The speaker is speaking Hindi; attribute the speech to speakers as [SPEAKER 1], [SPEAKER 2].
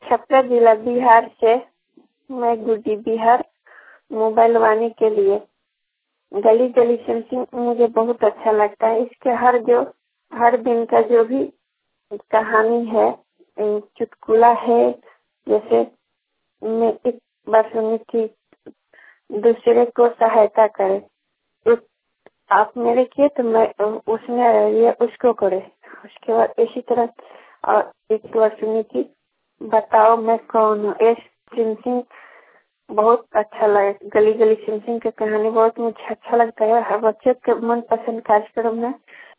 [SPEAKER 1] छपरा जिला बिहार से। मैं गुड्डी बिहार मोबाइल वाणी के लिए गली गली सिंचिंग मुझे बहुत अच्छा लगता है। इसके हर दिन का जो भी कहानी है, चुटकुला है, जैसे मैं एक बार सुनी थी, दूसरे को सहायता करे, एक आप मेरे किए तो मैं उसने उसको करे। उसके बाद इसी तरह और एक बार सुनी थी, बताओ मैं कौन हूँ। ये सिंचिंग बहुत अच्छा लगे। गली गली सिंचिंग की कहानी बहुत मुझे अच्छा लगता है। हर बच्चे के मन पसंद कार्यक्रम है।